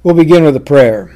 We'll begin with a prayer.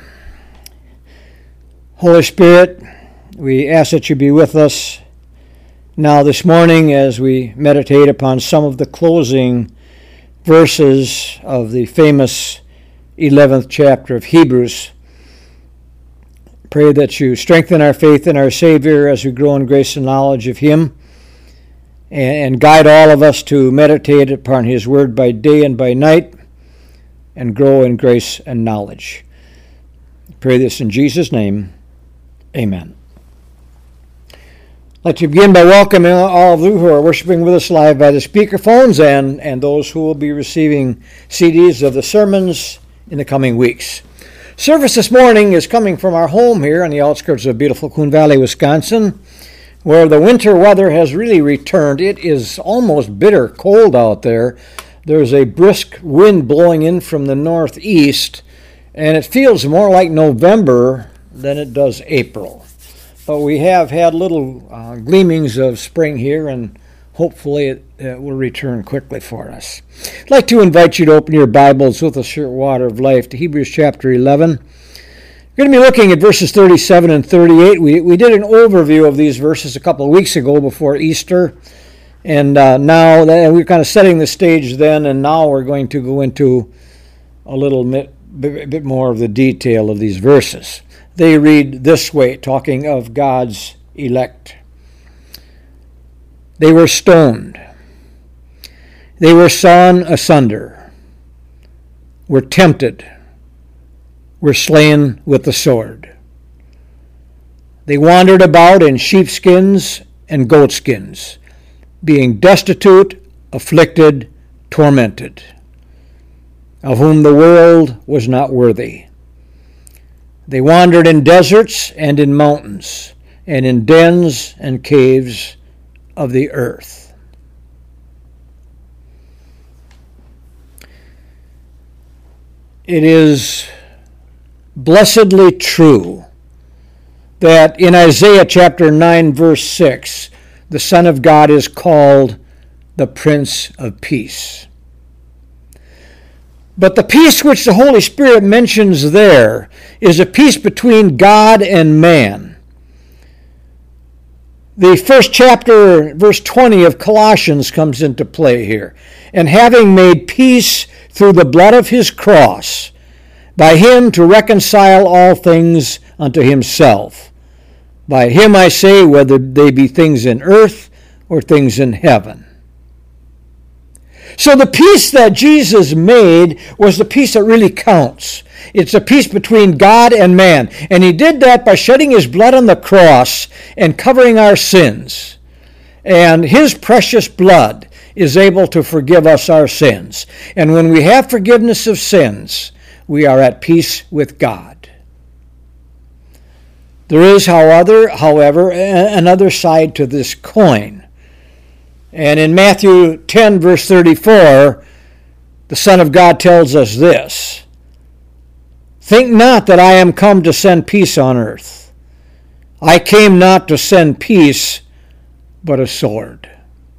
Holy Spirit, we ask that you be with us now this morning as we meditate upon some of the closing verses of the famous 11th chapter of Hebrews. Pray that you strengthen our faith in our Savior as we grow in grace and knowledge of Him, and guide all of us to meditate upon His Word by day and by night, and grow in grace and knowledge. Pray this in Jesus' name. Amen. I'd like to begin by welcoming all of you who are worshiping with us live by the speakerphones and those who will be receiving CDs of the sermons in the coming weeks. Service this morning is coming from our home here on the outskirts of beautiful Coon Valley, Wisconsin, where the winter weather has really returned. It is almost bitter cold out there. There's a brisk wind blowing in from the northeast, and it feels more like November than it does April. But we have had little gleamings of spring here, and hopefully it will return quickly for us. I'd like to invite you to open your Bibles with a short water of life to Hebrews chapter 11. We're going to be looking at verses 37 and 38. We did an overview of these verses a couple of weeks ago before Easter. And now that we're kind of setting the stage then, and now we're going to go into a little bit more of the detail of these verses. They read this way, talking of God's elect. They were stoned. They were sawn asunder, were tempted, were slain with the sword. They wandered about in sheepskins and goatskins, being destitute, afflicted, tormented, of whom the world was not worthy. They wandered in deserts and in mountains, and in dens and caves of the earth. It is blessedly true that in Isaiah chapter 9, verse 6, the Son of God is called the Prince of Peace. But the peace which the Holy Spirit mentions there is a peace between God and man. The first chapter, verse 20 of Colossians comes into play here. And having made peace through the blood of his cross, by him to reconcile all things unto himself. By him I say, whether they be things in earth or things in heaven. So the peace that Jesus made was the peace that really counts. It's a peace between God and man. And he did that by shedding his blood on the cross and covering our sins. And his precious blood is able to forgive us our sins. And when we have forgiveness of sins, we are at peace with God. There is, however, another side to this coin. And in Matthew 10, verse 34, the Son of God tells us this: "Think not that I am come to send peace on earth. I came not to send peace, but a sword."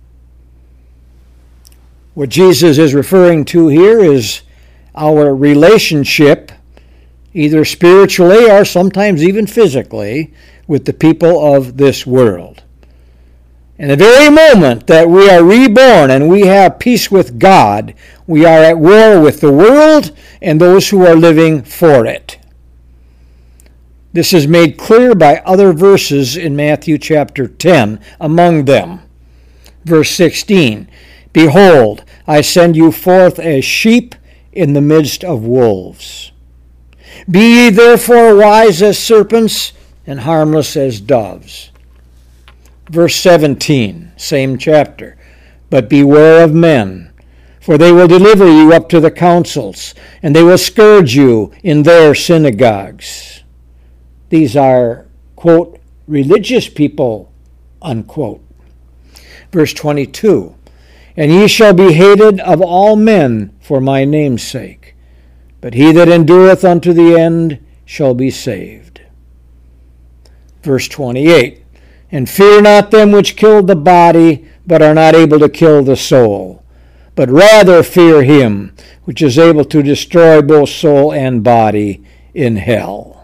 What Jesus is referring to here is our relationship, either spiritually or sometimes even physically, with the people of this world. In the very moment that we are reborn and we have peace with God, we are at war with the world and those who are living for it. This is made clear by other verses in Matthew chapter 10, among them. Verse 16, "Behold, I send you forth as sheep in the midst of wolves. Be ye therefore wise as serpents and harmless as doves." Verse 17, same chapter, "But beware of men, for they will deliver you up to the councils, and they will scourge you in their synagogues." These are, quote, religious people, unquote. Verse 22, "And ye shall be hated of all men for my name's sake, but he that endureth unto the end shall be saved." Verse 28, "And fear not them which kill the body, but are not able to kill the soul. but rather fear him, which is able to destroy both soul and body in hell.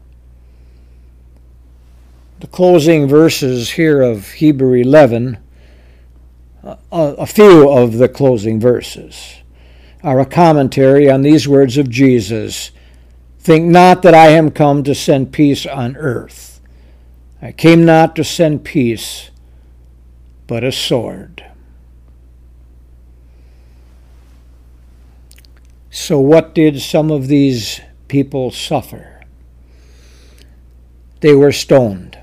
The closing verses here of Hebrew 11, a few of the closing verses, are a commentary on these words of Jesus. Think not that I am come to send peace on earth. I came not to send peace, but a sword. So what did some of these people suffer? They were stoned.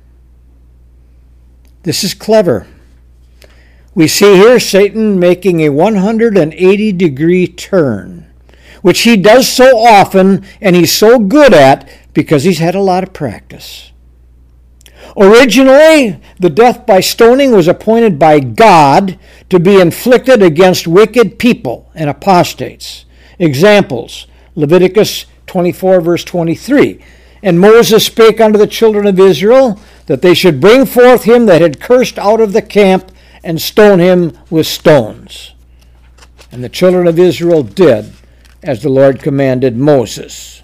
This is clever. We see here Satan making a 180-degree turn, which he does so often and he's so good at because he's had a lot of practice. Originally, the death by stoning was appointed by God to be inflicted against wicked people and apostates. Examples, Leviticus 24, verse 23. And Moses spake unto the children of Israel that they should bring forth him that had cursed out of the camp and stone him with stones. And the children of Israel did as the Lord commanded Moses.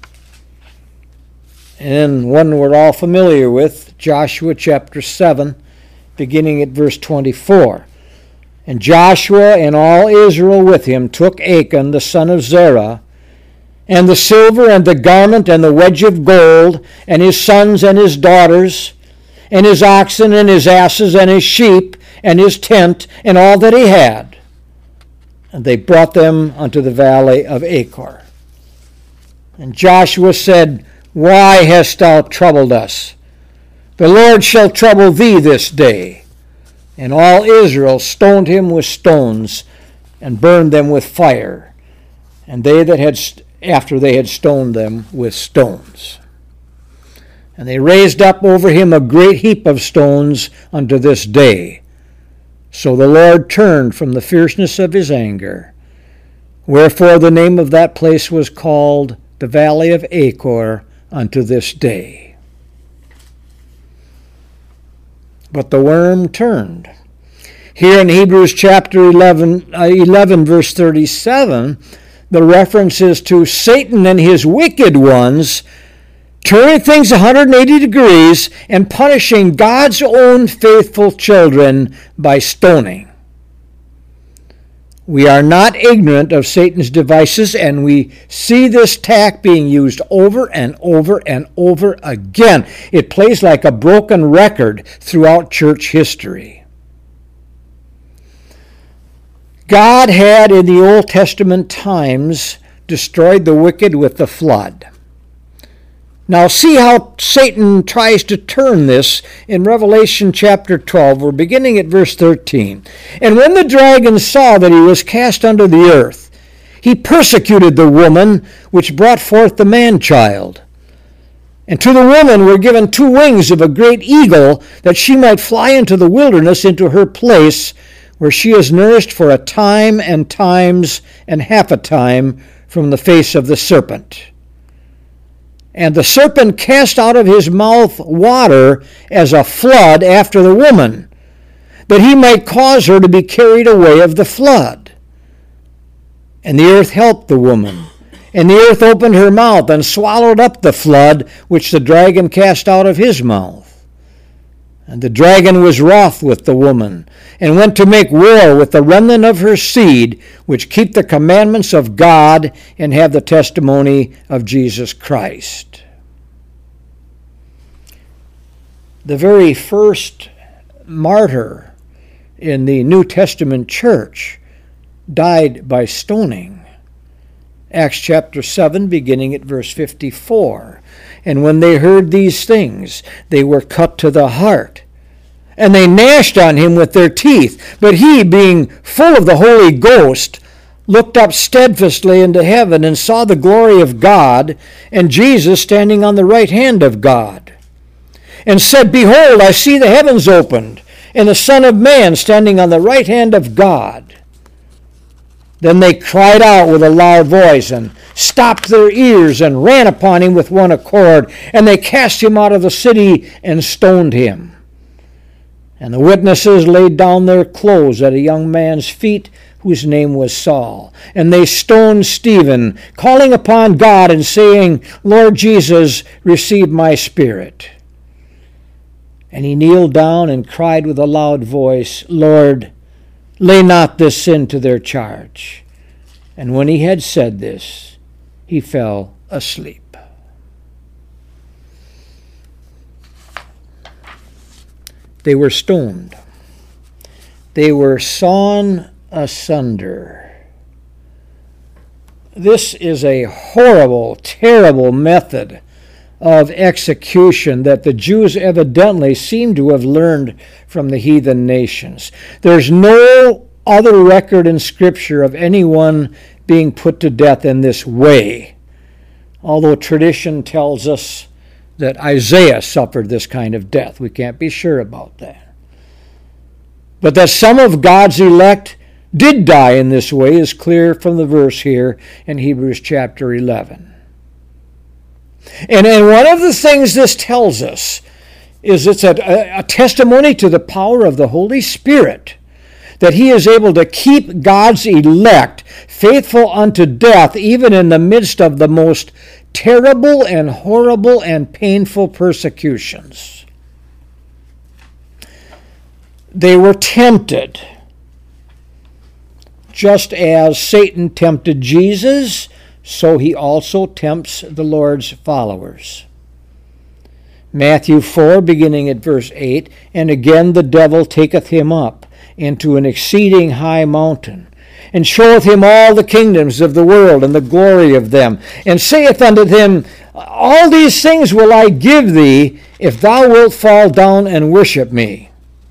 And one we're all familiar with, Joshua chapter 7, beginning at verse 24. And Joshua and all Israel with him took Achan the son of Zerah, and the silver and the garment and the wedge of gold, and his sons and his daughters, and his oxen and his asses and his sheep, and his tent, and all that he had. And they brought them unto the valley of Achor. And Joshua said, Why hast thou troubled us? The Lord shall trouble thee this day. And all Israel stoned him with stones, and burned them with fire, and they that had after they had stoned them with stones. And they raised up over him a great heap of stones unto this day. So the Lord turned from the fierceness of his anger. Wherefore the name of that place was called the Valley of Achor unto this day. But the worm turned. Here in Hebrews chapter 11 verse 37, the reference is to Satan and his wicked ones turning things 180 degrees and punishing God's own faithful children by stoning. We are not ignorant of Satan's devices, and we see this tack being used over and over and over again. It plays like a broken record throughout church history. God had in the Old Testament times destroyed the wicked with the flood. Now see how Satan tries to turn this in Revelation chapter 12. We're beginning at verse 13. And when the dragon saw that he was cast unto the earth, he persecuted the woman which brought forth the man-child. And to the woman were given 2 wings of a great eagle, that she might fly into the wilderness, into her place, where she is nourished for a time and times and half a time from the face of the serpent. And the serpent cast out of his mouth water as a flood after the woman, that he might cause her to be carried away of the flood. And the earth helped the woman, and the earth opened her mouth and swallowed up the flood which the dragon cast out of his mouth. And the dragon was wroth with the woman, and went to make war with the remnant of her seed, which keep the commandments of God and have the testimony of Jesus Christ. The very first martyr in the New Testament church died by stoning. Acts chapter 7, beginning at verse 54. And when they heard these things, they were cut to the heart. And they gnashed on him with their teeth. But he, being full of the Holy Ghost, looked up steadfastly into heaven, and saw the glory of God, and Jesus standing on the right hand of God. And said, Behold, I see the heavens opened, and the Son of Man standing on the right hand of God. Then they cried out with a loud voice, and stopped their ears, and ran upon him with one accord. And they cast him out of the city, and stoned him. And the witnesses laid down their clothes at a young man's feet, whose name was Saul. And they stoned Stephen, calling upon God and saying, Lord Jesus, receive my spirit. And he kneeled down and cried with a loud voice, Lord, lay not this sin to their charge. And when he had said this, he fell asleep. They were stoned. They were sawn asunder. This is a horrible, terrible method of execution that the Jews evidently seem to have learned from the heathen nations. There's no other record in Scripture of anyone being put to death in this way, although tradition tells us that Isaiah suffered this kind of death. We can't be sure about that. But that some of God's elect did die in this way is clear from the verse here in Hebrews chapter 11. And one of the things this tells us is it's a testimony to the power of the Holy Spirit, that he is able to keep God's elect faithful unto death, even in the midst of the most terrible and horrible and painful persecutions. They were tempted, just as Satan tempted Jesus, so he also tempts the Lord's followers. Matthew 4, beginning at verse 8, And again the devil taketh him up into an exceeding high mountain, and showeth him all the kingdoms of the world and the glory of them, and saith unto him, All these things will I give thee, if thou wilt fall down and worship me.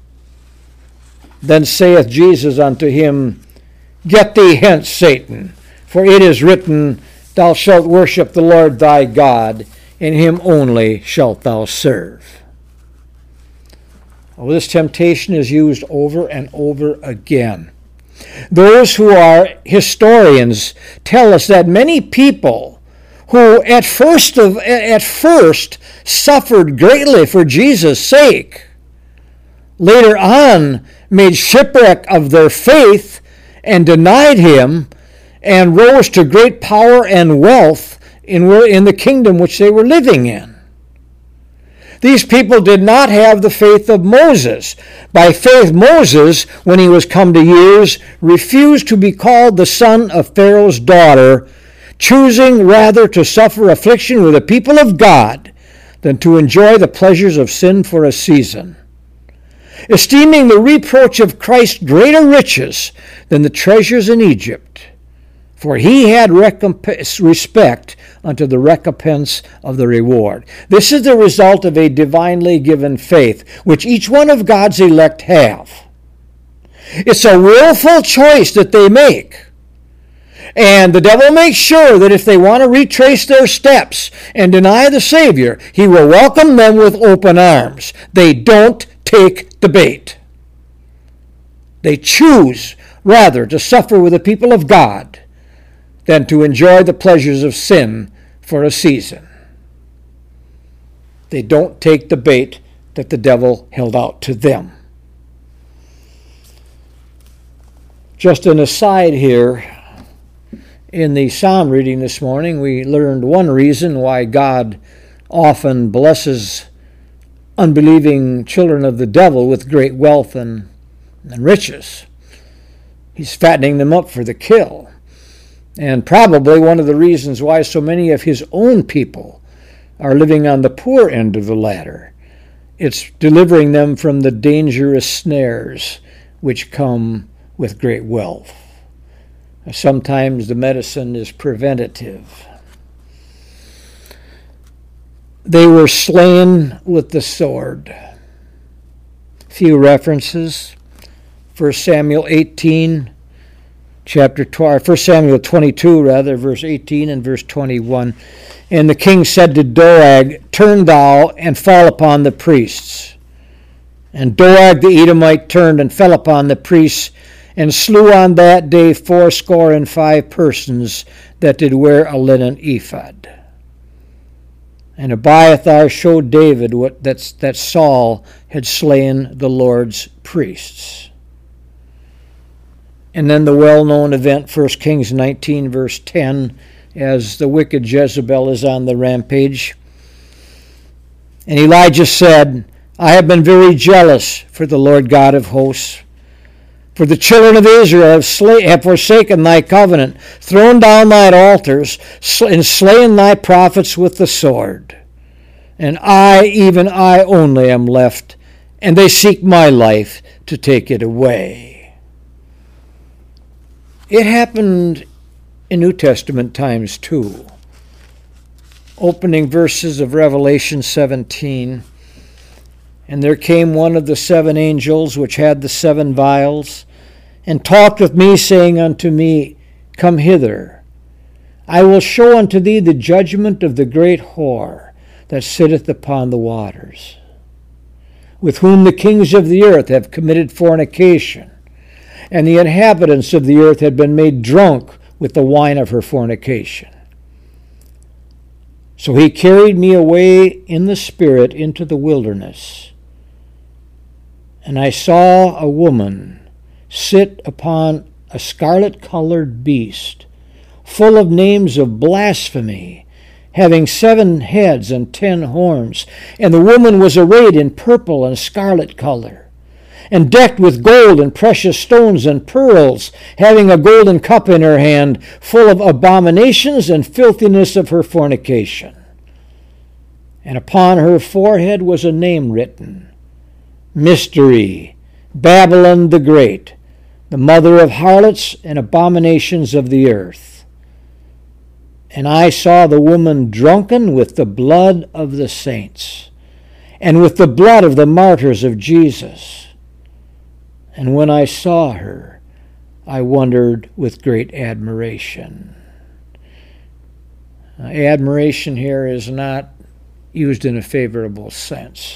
Then saith Jesus unto him, Get thee hence, Satan, for it is written, Thou shalt worship the Lord thy God, and him only shalt thou serve. Well, this temptation is used over and over again. Those who are historians tell us that many people who at first suffered greatly for Jesus' sake, later on made shipwreck of their faith and denied him, and rose to great power and wealth in the kingdom which they were living in. These people did not have the faith of Moses. By faith, Moses, when he was come to years, refused to be called the son of Pharaoh's daughter, choosing rather to suffer affliction with the people of God than to enjoy the pleasures of sin for a season, esteeming the reproach of Christ greater riches than the treasures in Egypt, for he had respect unto the recompense of the reward. This is the result of a divinely given faith, which each one of God's elect have. It's a willful choice that they make. And the devil makes sure that if they want to retrace their steps and deny the Savior, he will welcome them with open arms. They don't take the bait. They choose rather to suffer with the people of God than to enjoy the pleasures of sin for a season. They don't take the bait that the devil held out to them. Just an aside here, in the psalm reading this morning, we learned one reason why God often blesses unbelieving children of the devil with great wealth and riches. He's fattening them up for the kill. And probably one of the reasons why so many of his own people are living on the poor end of the ladder. It's delivering them from the dangerous snares which come with great wealth. Sometimes the medicine is preventative. They were slain with the sword. Few references. 1 Samuel 18, chapter 12, 1 Samuel 22, verse 18 and verse 21. And the king said to Doeg, Turn thou and fall upon the priests. And Doeg the Edomite turned and fell upon the priests, and slew on that day 85 persons that did wear a linen ephod. And Abiathar showed David that Saul had slain the Lord's priests. And then the well-known event, 1 Kings 19, verse 10, as the wicked Jezebel is on the rampage. And Elijah said, I have been very jealous for the Lord God of hosts. For the children of Israel have forsaken thy covenant, thrown down thine altars, and slain thy prophets with the sword. And I, even I only, am left, and they seek my life to take it away. It happened in New Testament times too. Opening verses of Revelation 17. And there came one of the 7 angels which had the 7 vials, and talked with me, saying unto me, Come hither. I will show unto thee the judgment of the great whore that sitteth upon the waters, with whom the kings of the earth have committed fornication, and the inhabitants of the earth have been made drunk with the wine of her fornication. So he carried me away in the Spirit into the wilderness, and I saw a woman sit upon a scarlet-colored beast, full of names of blasphemy, having 7 heads and 10 horns. And the woman was arrayed in purple and scarlet color, and decked with gold and precious stones and pearls, having a golden cup in her hand, full of abominations and filthiness of her fornication. And upon her forehead was a name written, Mystery, Babylon the Great, the mother of harlots and abominations of the earth. And I saw the woman drunken with the blood of the saints, and with the blood of the martyrs of Jesus. And when I saw her, I wondered with great admiration. Admiration here is not used in a favorable sense.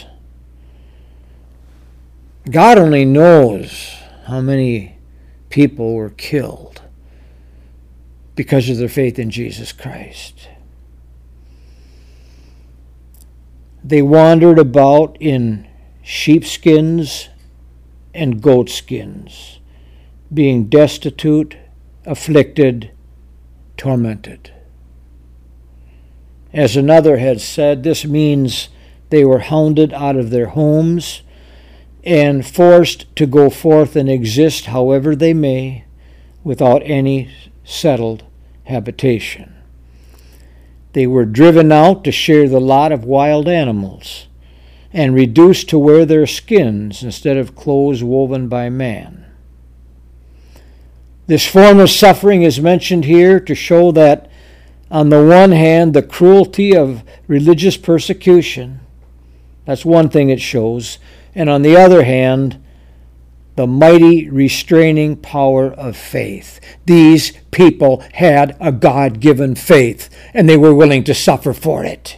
God only knows how many people were killed because of their faith in Jesus Christ. They wandered about in sheepskins and goatskins, being destitute, afflicted, tormented. As another had said, this means they were hounded out of their homes and forced to go forth and exist however they may, without any settled habitation. They were driven out to share the lot of wild animals, and reduced to wear their skins instead of clothes woven by man. This form of suffering is mentioned here to show that, on the one hand, the cruelty of religious persecution, that's one thing it shows, and on the other hand, the mighty restraining power of faith. These people had a God-given faith, and they were willing to suffer for it.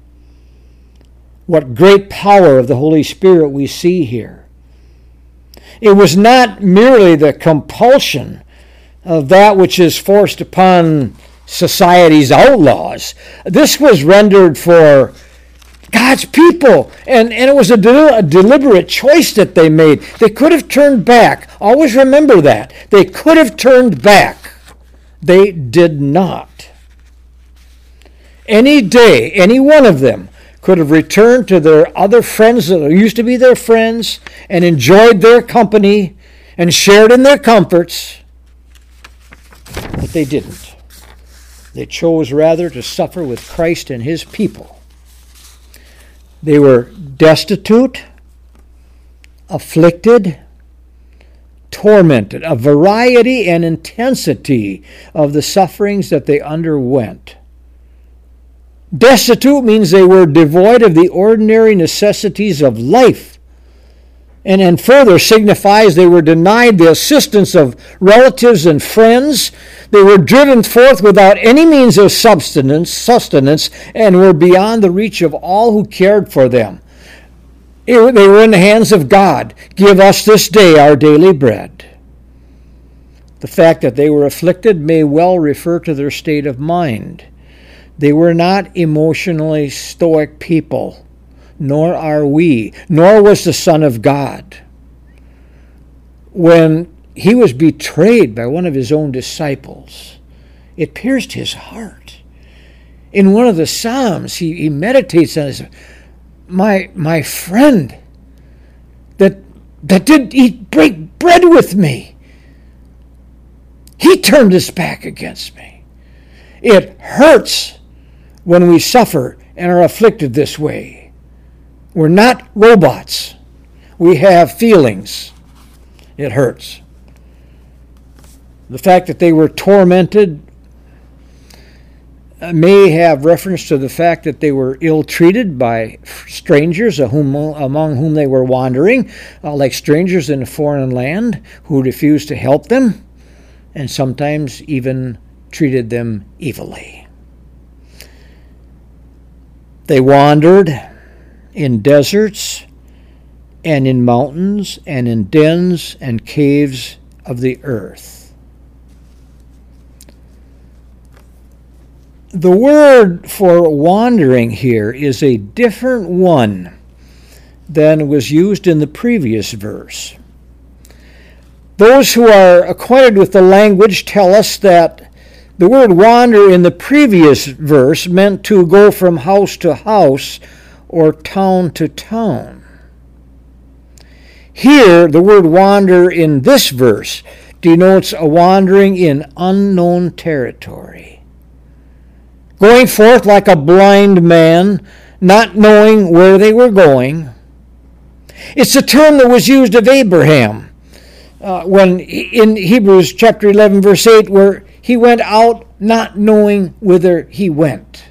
What great power of the Holy Spirit we see here. It was not merely the compulsion of that which is forced upon society's outlaws. This was rendered for God's people, and it was a deliberate choice that they made. They could have turned back. Always remember that. They could have turned back. They did not. Any day, any one of them could have returned to their other friends that used to be their friends and enjoyed their company and shared in their comforts, but they didn't. They chose rather to suffer with Christ and his people. They were destitute, afflicted, tormented, a variety and intensity of the sufferings that they underwent. Destitute means they were devoid of the ordinary necessities of life, and further signifies they were denied the assistance of relatives and friends. They were driven forth without any means of sustenance, and were beyond the reach of all who cared for them. They were in the hands of God. Give us this day our daily bread. The fact that they were afflicted may well refer to their state of mind. They were not emotionally stoic people, nor are we, nor was the Son of God. When he was betrayed by one of his own disciples. It pierced his heart. In one of the Psalms, he meditates on this. My friend that didn't break bread with me, he turned his back against me. It hurts when we suffer and are afflicted this way. We're not robots. We have feelings. It hurts. The fact that they were tormented may have reference to the fact that they were ill-treated by strangers among whom they were wandering, like strangers in a foreign land who refused to help them and sometimes even treated them evilly. They wandered in deserts and in mountains and in dens and caves of the earth. The word for wandering here is a different one than was used in the previous verse. Those who are acquainted with the language tell us that the word wander in the previous verse meant to go from house to house or town to town. Here, the word wander in this verse denotes a wandering in unknown territory. Going forth like a blind man, not knowing where they were going. It's the term that was used of Abraham when in Hebrews chapter 11, verse 8, where he went out not knowing whither he went.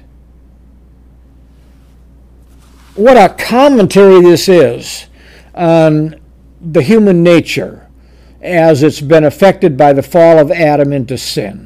What a commentary this is on the human nature as it's been affected by the fall of Adam into sin.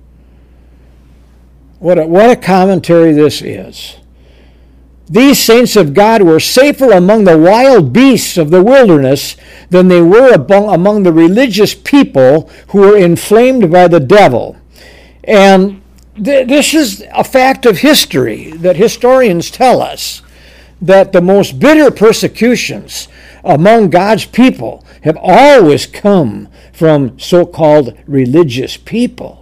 What a commentary this is. These saints of God were safer among the wild beasts of the wilderness than they were among the religious people who were inflamed by the devil. And this is a fact of history that historians tell us, that the most bitter persecutions among God's people have always come from so-called religious people.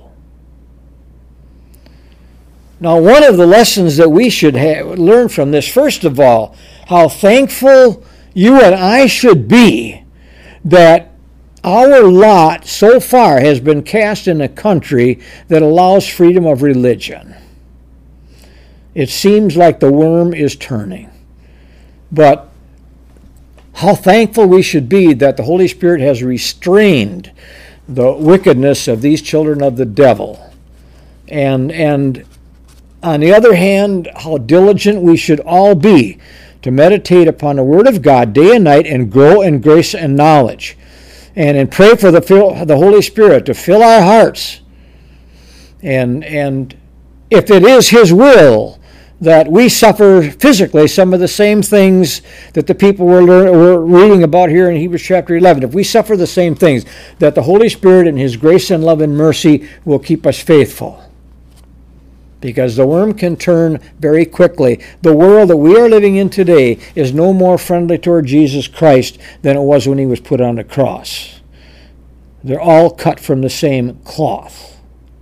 Now, one of the lessons that we should learn from this, first of all, how thankful you and I should be that our lot so far has been cast in a country that allows freedom of religion. It seems like the worm is turning. But how thankful we should be that the Holy Spirit has restrained the wickedness of these children of the devil. And on the other hand, how diligent we should all be to meditate upon the Word of God day and night and grow in grace and knowledge. And pray for the Holy Spirit to fill our hearts. And if it is His will that we suffer physically some of the same things that the people were reading about here in Hebrews chapter 11, if we suffer the same things, that the Holy Spirit in His grace and love and mercy will keep us faithful. Because the worm can turn very quickly. The world that we are living in today is no more friendly toward Jesus Christ than it was when He was put on the cross. They're all cut from the same cloth.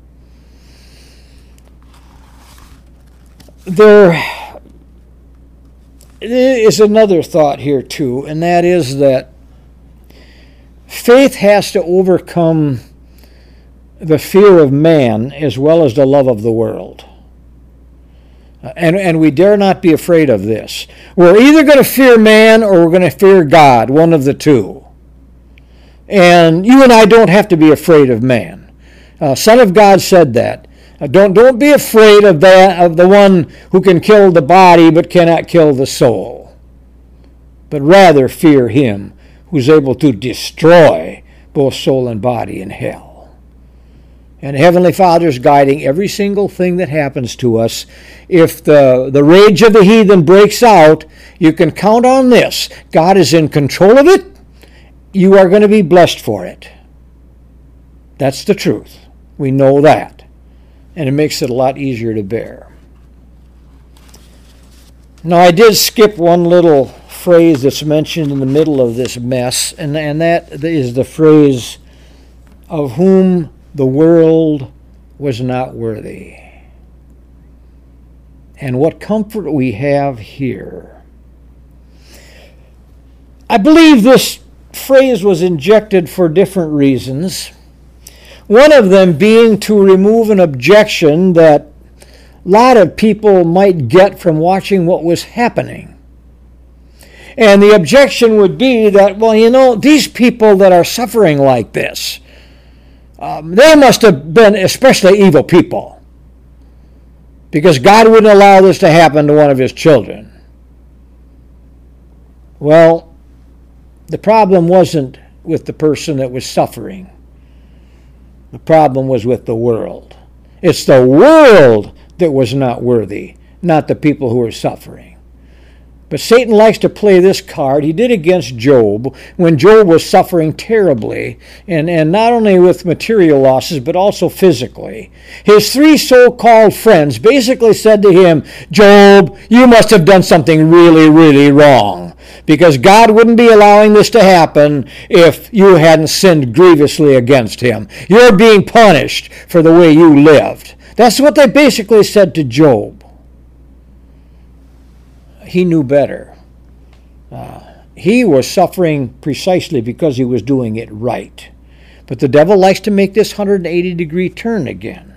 There is another thought here too, and that is that faith has to overcome the fear of man as well as the love of the world. And we dare not be afraid of this. We're either going to fear man or we're going to fear God, one of the two. And you and I don't have to be afraid of man. Son of God said that. Don't be afraid of the one who can kill the body but cannot kill the soul. But rather fear Him who's able to destroy both soul and body in hell. And Heavenly Father's guiding every single thing that happens to us. If the rage of the heathen breaks out, you can count on this. God is in control of it. You are going to be blessed for it. That's the truth. We know that. And it makes it a lot easier to bear. Now, I did skip one little phrase that's mentioned in the middle of this mess, and that is the phrase, of whom the world was not worthy. And what comfort we have here. I believe this phrase was injected for different reasons. One of them being to remove an objection that a lot of people might get from watching what was happening. And the objection would be that, well, you know, these people that are suffering like this, they must have been especially evil people, because God wouldn't allow this to happen to one of his children. Well, the problem wasn't with the person that was suffering. The problem was with the world. It's the world that was not worthy, not the people who were suffering. But Satan likes to play this card. He did against Job when Job was suffering terribly, and not only with material losses, but also physically. His three so-called friends basically said to him, Job, you must have done something really, really wrong, because God wouldn't be allowing this to happen if you hadn't sinned grievously against him. You're being punished for the way you lived. That's what they basically said to Job. He knew better. He was suffering precisely because he was doing it right. But the devil likes to make this 180-degree turn again.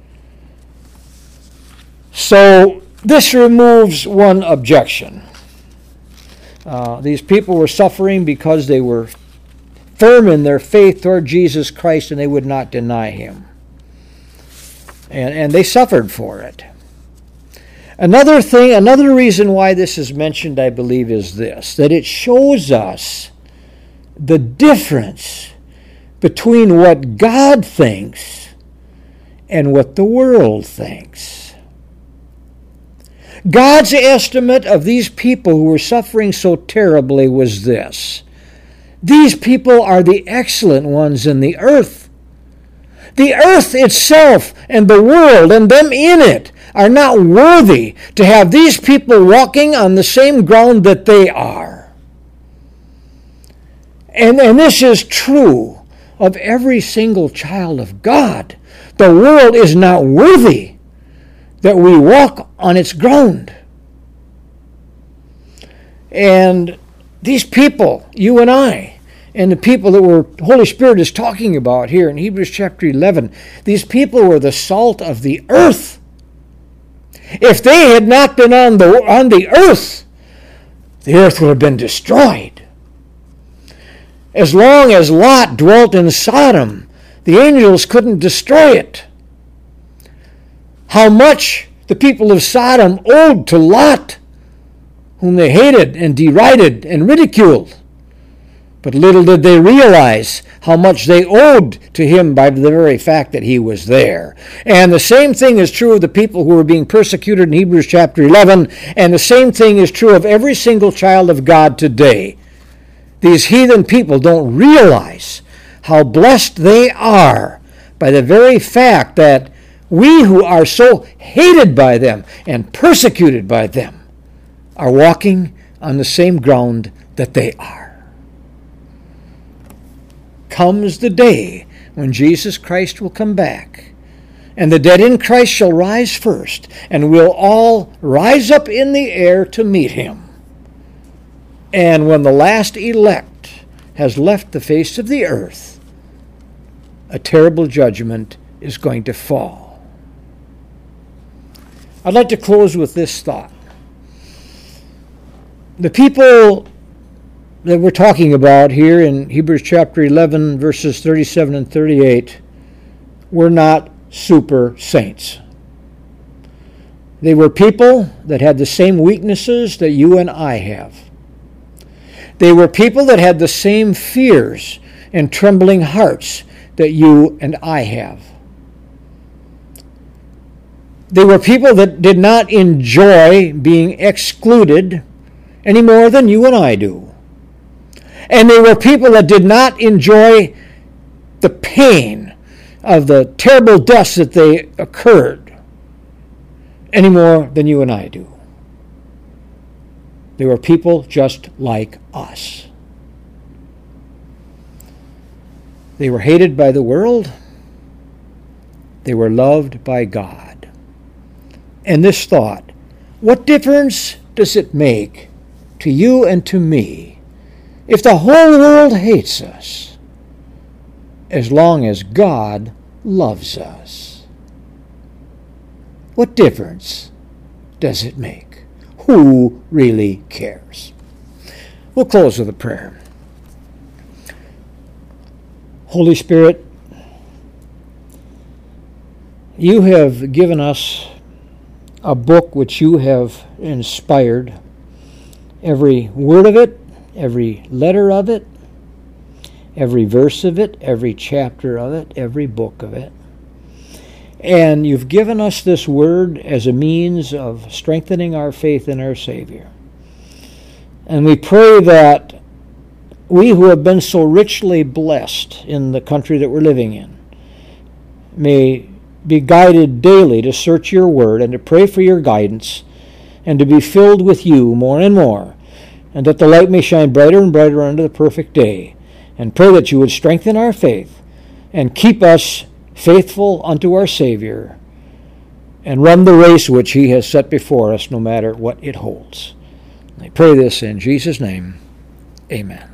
So this removes one objection. These people were suffering because they were firm in their faith toward Jesus Christ and they would not deny him. And they suffered for it. Another reason why this is mentioned, I believe, is this, that it shows us the difference between what God thinks and what the world thinks. God's estimate of these people who were suffering so terribly was this: these people are the excellent ones in the earth. The earth itself and the world and them in it are not worthy to have these people walking on the same ground that they are. And this is true of every single child of God. The world is not worthy that we walk on its ground. And these people, you and I, and the people that the Holy Spirit is talking about here in Hebrews chapter 11, these people were the salt of the earth. If they had not been on the earth would have been destroyed. As long as Lot dwelt in Sodom, the angels couldn't destroy it. How much the people of Sodom owed to Lot, whom they hated and derided and ridiculed. But little did they realize how much they owed to him by the very fact that he was there. And the same thing is true of the people who were being persecuted in Hebrews chapter 11, and the same thing is true of every single child of God today. These heathen people don't realize how blessed they are by the very fact that we who are so hated by them and persecuted by them are walking on the same ground that they are. Comes the day when Jesus Christ will come back, and the dead in Christ shall rise first, and we'll all rise up in the air to meet him. And when the last elect has left the face of the earth, a terrible judgment is going to fall. I'd like to close with this thought. The people that we're talking about here in Hebrews chapter 11, verses 37 and 38, were not super saints. They were people that had the same weaknesses that you and I have. They were people that had the same fears and trembling hearts that you and I have. They were people that did not enjoy being excluded any more than you and I do. And they were people that did not enjoy the pain of the terrible deaths that they occurred any more than you and I do. They were people just like us. They were hated by the world. They were loved by God. And this thought, what difference does it make to you and to me if the whole world hates us, as long as God loves us? What difference does it make? Who really cares? We'll close with a prayer. Holy Spirit, you have given us a book which you have inspired. Every word of it, every letter of it, every verse of it, every chapter of it, every book of it. And you've given us this word as a means of strengthening our faith in our Savior. And we pray that we who have been so richly blessed in the country that we're living in may be guided daily to search your word and to pray for your guidance and to be filled with you more and more, and that the light may shine brighter and brighter unto the perfect day. And pray that you would strengthen our faith and keep us faithful unto our Savior and run the race which he has set before us, no matter what it holds. I pray this in Jesus' name. Amen.